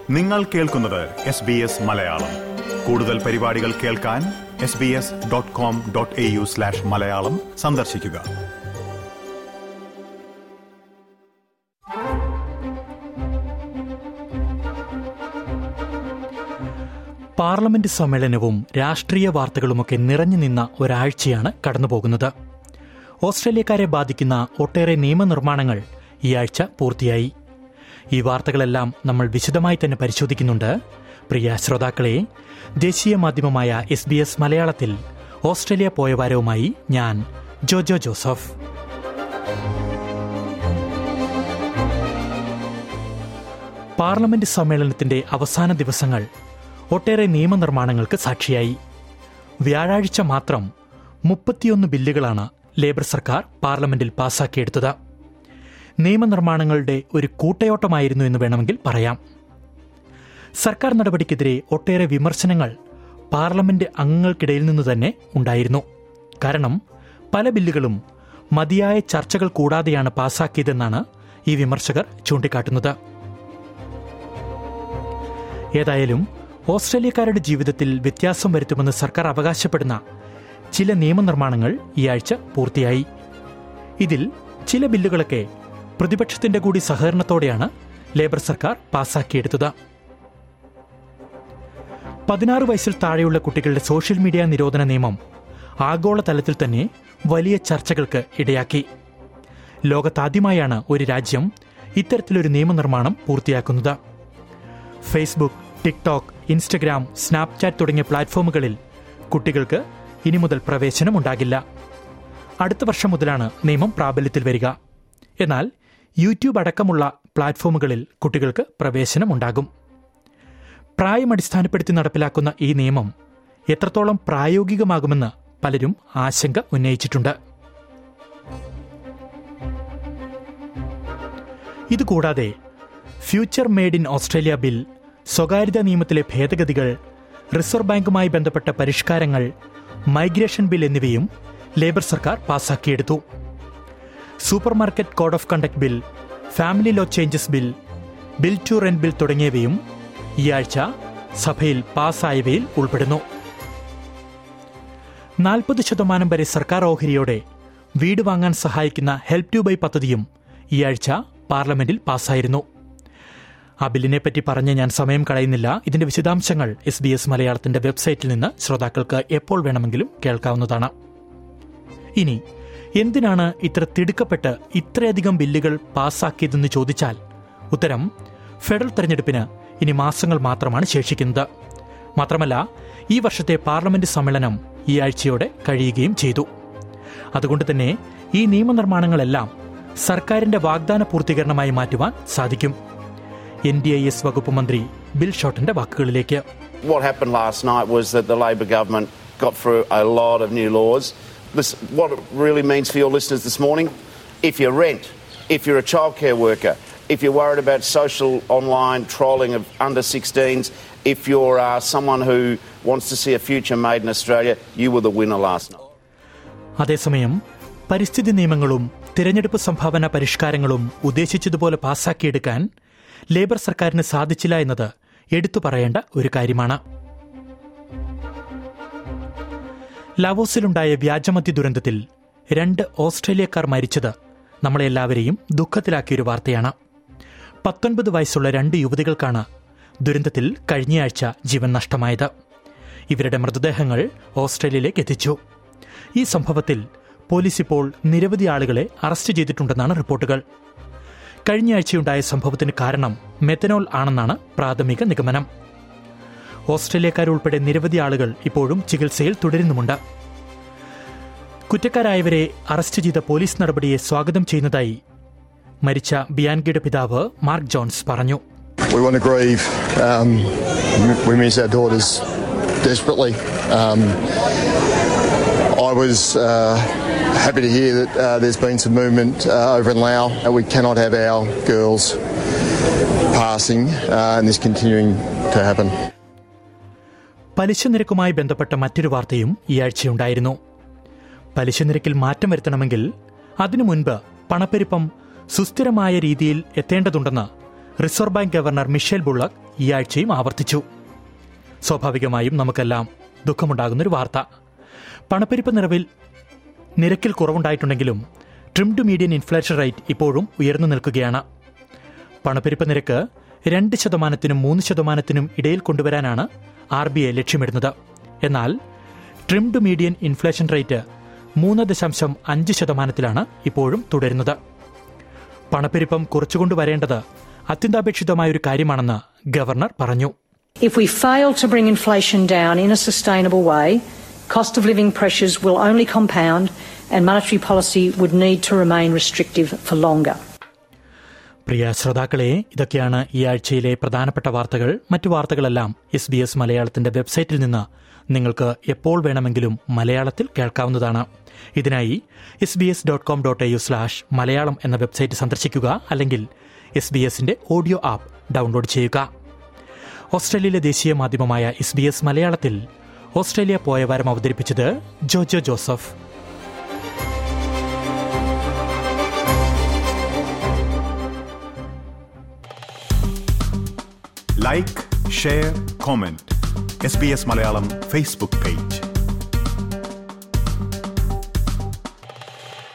നിങ്ങൾ കേൾക്കുന്നത് SBS മലയാളം. കൂടുതൽ പരിപാടികൾ കേൾക്കാൻ sbs.com.au/മലയാളം സന്ദർശിക്കുക. പാർലമെന്റ് സമ്മേളനവും രാഷ്ട്രീയ വാർത്തകളുമൊക്കെ നിറഞ്ഞു നിന്ന ഒരാഴ്ചയാണ് കടന്നുപോകുന്നത്. ഓസ്ട്രേലിയക്കാരെ ബാധിക്കുന്ന ഒട്ടേറെ നിയമനിർമ്മാണങ്ങൾ ഈ ആഴ്ച പൂർത്തിയായി. ഈ വാർത്തകളെല്ലാം നമ്മൾ വിശദമായി തന്നെ പരിശോധിക്കുന്നുണ്ട്. പ്രിയ ശ്രോതാക്കളെ, ദേശീയ മാധ്യമമായ SBS മലയാളത്തിൽ ഓസ്ട്രേലിയ പോയ വാരവുമായി ഞാൻ ജോജോ ജോസഫ്. പാർലമെന്റ് സമ്മേളനത്തിന്റെ അവസാന ദിവസങ്ങൾ ഒട്ടേറെ നിയമനിർമ്മാണങ്ങൾക്ക് സാക്ഷിയായി. വ്യാഴാഴ്ച മാത്രം 31 ബില്ലുകളാണ് ലേബർ സർക്കാർ പാർലമെന്റിൽ പാസാക്കിയെടുത്തത്. നിയമനിർമ്മാണങ്ങളുടെ ഒരു കൂട്ടയോട്ടമായിരുന്നു എന്ന് വേണമെങ്കിൽ പറയാം. സർക്കാർ നടപടിക്കെതിരെ ഒട്ടേറെ വിമർശനങ്ങൾ പാർലമെന്റ് അംഗങ്ങൾക്കിടയിൽ നിന്ന് തന്നെ ഉണ്ടായിരുന്നു. കാരണം പല ബില്ലുകളും മതിയായ ചർച്ചകൾ കൂടാതെയാണ് പാസാക്കിയതെന്നാണ് ഈ വിമർശകർ ചൂണ്ടിക്കാട്ടുന്നത്. ഏതായാലും ഓസ്ട്രേലിയക്കാരുടെ ജീവിതത്തിൽ വ്യത്യാസം വരുത്തുമെന്ന് സർക്കാർ അവകാശപ്പെടുന്ന ചില നിയമനിർമ്മാണങ്ങൾ ഈ ആഴ്ച പൂർത്തിയായി. ഇതിൽ ചില ബില്ലുകളൊക്കെ പ്രതിപക്ഷത്തിന്റെ കൂടി സഹകരണത്തോടെയാണ് ലേബർ സർക്കാർ പാസാക്കിയെടുത്തത്. 16 വയസ്സിൽ താഴെയുള്ള കുട്ടികളുടെ സോഷ്യൽ മീഡിയ നിരോധന നിയമം ആഗോളതലത്തിൽ തന്നെ വലിയ ചർച്ചകൾക്ക് ഇടയാക്കി. ലോകത്താദ്യമായാണ് ഒരു രാജ്യം ഇത്തരത്തിലൊരു നിയമനിർമ്മാണം പൂർത്തിയാക്കുന്നത്. ഫേസ്ബുക്ക്, ടിക്ടോക്ക്, ഇൻസ്റ്റഗ്രാം, സ്നാപ്ചാറ്റ് തുടങ്ങിയ പ്ലാറ്റ്ഫോമുകളിൽ കുട്ടികൾക്ക് ഇനി മുതൽ പ്രവേശനമുണ്ടാകില്ല. അടുത്ത വർഷം മുതലാണ് നിയമം പ്രാബല്യത്തിൽ വരിക. എന്നാൽ യൂട്യൂബ് അടക്കമുള്ള പ്ലാറ്റ്ഫോമുകളിൽ കുട്ടികൾക്ക് പ്രവേശനമുണ്ടാകും. പ്രായം അടിസ്ഥാനപ്പെടുത്തി നടപ്പിലാക്കുന്ന ഈ നിയമം എത്രത്തോളം പ്രായോഗികമാകുമെന്ന് പലരും ആശങ്ക ഉന്നയിച്ചിട്ടുണ്ട്. ഇതുകൂടാതെ future made in Australia bill, സ്വകാര്യതാ നിയമത്തിലെ ഭേദഗതികൾ, റിസർവ് ബാങ്കുമായി ബന്ധപ്പെട്ട പരിഷ്കാരങ്ങൾ, മൈഗ്രേഷൻ ബിൽ എന്നിവയും ലേബർ സർക്കാർ പാസാക്കിയെടുത്തു. Supermarket code of conduct bill, family law changes bill, build to rent bill തുടങ്ങിയവയും ഈ ആഴ്ച സഭയിൽ പാസ്സായവയിൽ ഉൾപ്പെടുന്നു. 40% വരെ സർക്കാർ ഓഹരിയോടെ വീട് വാങ്ങാൻ സഹായിക്കുന്ന ഹെൽപ്പ് ടു ബൈ പദ്ധതിയും ഈ ആഴ്ച പാർലമെന്റിൽ പാസ്സായിരുന്നു. ആ ബില്ലിനെപ്പറ്റി പറഞ്ഞ് ഞാൻ സമയം കളയുന്നില്ല. ഇതിന്റെ വിശദാംശങ്ങൾ SBS മലയാളത്തിന്റെ വെബ്സൈറ്റിൽ നിന്ന് ശ്രോതാക്കൾക്ക് എപ്പോൾ വേണമെങ്കിലും കേൾക്കാവുന്നതാണ്. ഇനി എന്തിനാണ് ഇത്ര തിടുക്കപ്പെട്ട് ഇത്രയധികം ബില്ലുകൾ പാസ്സാക്കിയതെന്ന് ചോദിച്ചാൽ ഉത്തരം ഫെഡറൽ തെരഞ്ഞെടുപ്പിന് ഇനി മാസങ്ങൾ മാത്രമാണ് ശേഷിക്കുന്നത്. മാത്രമല്ല, ഈ വർഷത്തെ പാർലമെന്റ് സമ്മേളനം ഈ ആഴ്ചയോടെ കഴിയുകയും ചെയ്തു. അതുകൊണ്ട് തന്നെ ഈ നിയമനിർമ്മാണങ്ങളെല്ലാം സർക്കാരിന്റെ വാഗ്ദാന പൂർത്തീകരണമായി മാറ്റുവാൻ സാധിക്കും. NDIS വകുപ്പ് മന്ത്രി ബിൽ ഷോട്ടന്റെ വാക്കുകളിലേക്ക്. What happened last night was that the Labor government got through a lot of new laws. What it really means for your listeners this morning, if you rent, if you're a childcare worker, if you're worried about social online trolling of under 16s, if you're someone who wants to see a future made in Australia, you were the winner last night. അതേസമയം പരിസ്ഥിതി നിയമങ്ങളും തിരഞ്ഞെടുപ്പ് സംഭാവന പരിഷ്കാരങ്ങളും ഉദ്ദേശിച്ചതുപോലെ പാസാക്കിയെടുക്കാൻ labour സർക്കാരിന് സാധിച്ചില്ല എന്നത് എടുത്തു പറയേണ്ട ഒരു കാര്യമാണ്. ലാവോസിലുണ്ടായ വ്യാജമദ്യ ദുരന്തത്തിൽ 2 ഓസ്ട്രേലിയക്കാർ മരിച്ചത് നമ്മളെല്ലാവരെയും ദുഃഖത്തിലാക്കിയൊരു വാർത്തയാണ്. 19 വയസ്സുള്ള 2 യുവതികൾക്കാണ് ദുരന്തത്തിൽ കഴിഞ്ഞയാഴ്ച ജീവൻ നഷ്ടമായത്. ഇവരുടെ മൃതദേഹങ്ങൾ ഓസ്ട്രേലിയയിലേക്ക് എത്തിച്ചു. ഈ സംഭവത്തിൽ പോലീസ് ഇപ്പോൾ നിരവധി ആളുകളെ അറസ്റ്റ് ചെയ്തിട്ടുണ്ടെന്നാണ് റിപ്പോർട്ടുകൾ. കഴിഞ്ഞയാഴ്ചയുണ്ടായ സംഭവത്തിന് കാരണം മെത്തനോൾ ആണെന്നാണ് പ്രാഥമിക നിഗമനം. ഓസ്ട്രേലിയക്കാരുൾപ്പെടെ നിരവധി ആളുകൾ ഇപ്പോഴും ചികിത്സയിൽ തുടരുന്നുമുണ്ട്. കുറ്റക്കാരായവരെ അറസ്റ്റ് ചെയ്ത പോലീസ് നടപടിയെ സ്വാഗതം ചെയ്യുന്നതായി മരിച്ച ബിയാൻഗിയുടെ പിതാവ് മാർക്ക് ജോൺസ് പറഞ്ഞു. We want to grieve. We miss our daughters desperately. I was happy to hear that there's been some movement over in Laos. We cannot have our girls passing and this continuing to happen. പലിശ നിരക്കുമായി ബന്ധപ്പെട്ട മറ്റൊരു വാർത്തയും ഈ ആഴ്ചയുണ്ടായിരുന്നു. പലിശ നിരക്കിൽ മാറ്റം വരുത്തണമെങ്കിൽ അതിനു മുൻപ് പണപ്പെരുപ്പം സുസ്ഥിരമായ രീതിയിൽ എത്തേണ്ടതുണ്ടെന്ന് reserve bank governor Michele Bullock ഈ ആഴ്ചയും ആവർത്തിച്ചു. സ്വാഭാവികമായും നമുക്കെല്ലാം ദുഃഖമുണ്ടാകുന്നൊരു വാർത്ത. പണപ്പെരുപ്പ നിരക്കിൽ കുറവുണ്ടായിട്ടുണ്ടെങ്കിലും ട്രിംഡ് മീഡിയൻ ഇൻഫ്ലേഷൻ റേറ്റ് ഇപ്പോഴും ഉയർന്നു നിൽക്കുകയാണ്. പണപ്പെരുപ്പ നിരക്ക് 2%-3% ഇടയിൽ കൊണ്ടുവരാനാണ് RBI ലക്ഷ്യമിടുന്നത്. എന്നാൽ ട്രിംഡ് മീഡിയൻ ഇൻഫ്ലേഷൻ റേറ്റ് 3.5% ഇപ്പോഴും തുടരുന്നത്. പണപ്പെരുപ്പം കുറച്ചുകൊണ്ടുവരേണ്ടത് അത്യന്താപേക്ഷിതമായൊരു കാര്യമാണെന്ന് ഗവർണർ പറഞ്ഞു. If we fail to bring inflation down in a sustainable way, cost of living pressures will only compound and monetary policy would need to remain restrictive for longer. പ്രിയ ശ്രോതാക്കളെ, ഇതൊക്കെയാണ് ഈ ആഴ്ചയിലെ പ്രധാനപ്പെട്ട വാർത്തകൾ. മറ്റു വാർത്തകളെല്ലാം SBS മലയാളത്തിന്റെ വെബ്സൈറ്റിൽ നിന്ന് നിങ്ങൾക്ക് എപ്പോൾ വേണമെങ്കിലും മലയാളത്തിൽ കേൾക്കാവുന്നതാണ്. ഇതിനായി sbs.com.au/മലയാളം എന്ന വെബ്സൈറ്റ് സന്ദർശിക്കുക, അല്ലെങ്കിൽ SBS-ന്റെ ഓഡിയോ ആപ്പ് ഡൗൺലോഡ് ചെയ്യുക. ഓസ്ട്രേലിയയിലെ ദേശീയ മാധ്യമമായ SBS മലയാളത്തിൽ ഓസ്ട്രേലിയ പോയ വാരം അവതരിപ്പിച്ചത് Jojo Joseph. Like, share, comment. SBS Malayalam facebook page.